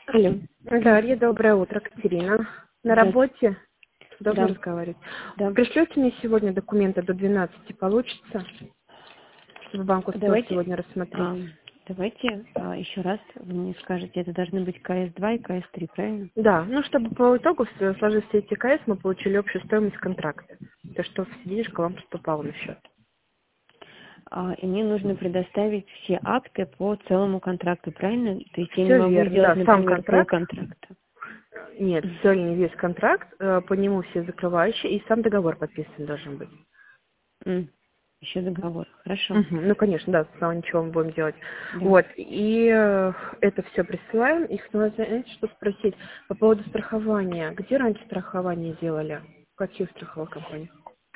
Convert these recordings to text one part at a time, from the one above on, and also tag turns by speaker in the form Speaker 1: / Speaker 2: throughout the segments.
Speaker 1: Алло.
Speaker 2: Дарья, доброе утро, Катерина. На
Speaker 1: Здравствуйте.
Speaker 2: работе? Удобно
Speaker 1: Да,
Speaker 2: разговаривать.
Speaker 1: да.
Speaker 2: Пришлете мне сегодня документы до 12, получится? Чтобы банк успел
Speaker 1: Давайте,
Speaker 2: сегодня рассмотреть.
Speaker 1: давайте еще раз вы мне скажете, это должны быть КС-2 и КС-3, правильно?
Speaker 2: Да, ну чтобы по итогу, сложив все эти КС, мы получили общую стоимость контракта. То, что денежка вам поступала на счет.
Speaker 1: И мне нужно предоставить все акты по целому контракту, правильно? То есть я не
Speaker 2: Все
Speaker 1: могу
Speaker 2: верно,
Speaker 1: сделать,
Speaker 2: да, сам
Speaker 1: например,
Speaker 2: контракт.
Speaker 1: полконтракта.
Speaker 2: Нет, все не весь контракт, по нему все закрывающие, и сам договор подписан должен быть.
Speaker 1: Еще договор. Хорошо.
Speaker 2: Мгм. Ну, конечно, да, сначала ничего мы будем делать.
Speaker 1: Да.
Speaker 2: Вот, и это все присылаем. И знаете, что спросить по поводу страхования. Где раньше страхование делали? В каких страховых компаниях?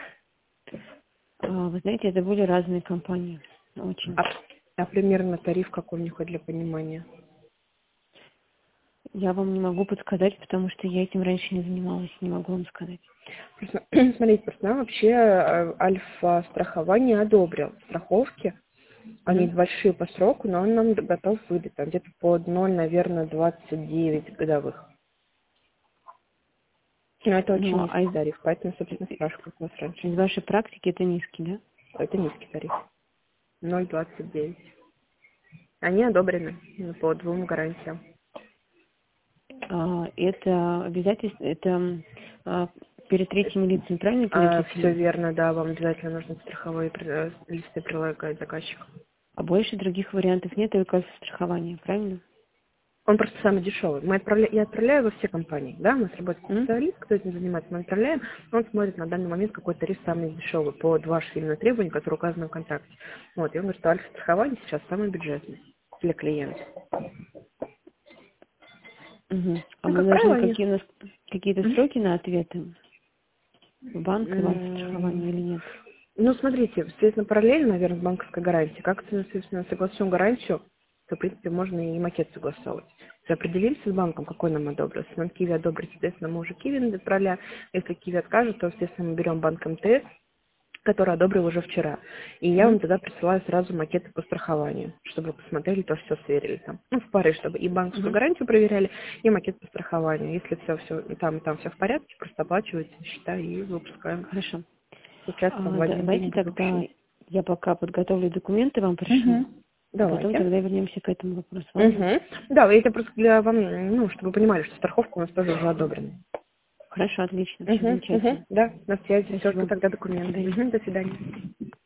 Speaker 1: Вы знаете, это были разные компании.
Speaker 2: А,
Speaker 1: Очень.
Speaker 2: а примерно тариф какой у них хоть для понимания?
Speaker 1: Я вам не могу подсказать, потому что я этим раньше не занималась, не могу вам сказать.
Speaker 2: Просто, смотрите, просто нам вообще Альфа-страхование одобрил страховки. Они
Speaker 1: Мгм.
Speaker 2: большие по сроку, но он нам готов выдать там где-то под 0, наверное, 29 годовых. Но это очень
Speaker 1: Ну,
Speaker 2: низкий тариф, поэтому, собственно, спрашиваю, как у вас раньше.
Speaker 1: из вашей практики это низкий, да?
Speaker 2: Это низкий тариф. 0,29. Они одобрены по двум гарантиям.
Speaker 1: Это обязательство, это перед третьими лицами, правильно
Speaker 2: Все
Speaker 1: перечислено?
Speaker 2: верно, да, вам обязательно нужны страховые листы прилагать заказчик.
Speaker 1: А больше других вариантов нет, только страхование, правильно?
Speaker 2: Он просто самый дешевый. Я отправляю во все компании, да, у нас работает
Speaker 1: М?
Speaker 2: специалист, кто этим занимается, мы отправляем, он смотрит на данный момент, какой тариф самый дешевый под ваши именно требования, которые указаны в контракте. Вот, и он говорит, что альфа-страхование сейчас самый бюджетный для клиента.
Speaker 1: Мгм. А
Speaker 2: Ну,
Speaker 1: мы
Speaker 2: как
Speaker 1: должны,
Speaker 2: правило, они...
Speaker 1: какие у нас какие-то сроки на ответы в банк и в
Speaker 2: М,
Speaker 1: альфа-страхование или нет?
Speaker 2: Ну, смотрите, естественно, параллельно, наверное, с банковской гарантией. Как, соответственно, согласуем гарантию, то, в принципе, можно и макет согласовывать. Если определимся с банком, какой нам одобрит. Если нам Киви одобрит, соответственно, мы уже Киви отправляем. Если Киви откажет, то, естественно, мы берем банк МТС, который одобрил уже вчера. И я вам
Speaker 1: Мгм.
Speaker 2: тогда присылаю сразу макеты по страхованию, чтобы вы посмотрели, то все сверили там. Ну, в паре, чтобы и банковскую
Speaker 1: Мгм.
Speaker 2: гарантию проверяли, и макет по страхованию. Если все и там все в порядке, просто оплачиваете счета и выпускаем.
Speaker 1: Хорошо.
Speaker 2: Получается, там в один день
Speaker 1: Давайте
Speaker 2: будет
Speaker 1: тогда
Speaker 2: общий.
Speaker 1: я пока подготовлю документы, вам пришлю,
Speaker 2: Угу.
Speaker 1: а потом
Speaker 2: Давайте.
Speaker 1: тогда вернемся к этому вопросу. Ладно?
Speaker 2: Угу. Да, это просто для вам, ну, чтобы вы понимали, что страховка у нас тоже уже одобрена.
Speaker 1: Хорошо, отлично, все
Speaker 2: Угу. Угу.
Speaker 1: замечательно.
Speaker 2: Да, на связи. Все, жду
Speaker 1: Спасибо.
Speaker 2: тогда
Speaker 1: До
Speaker 2: документы.
Speaker 1: свидания.
Speaker 2: Угу. До свидания.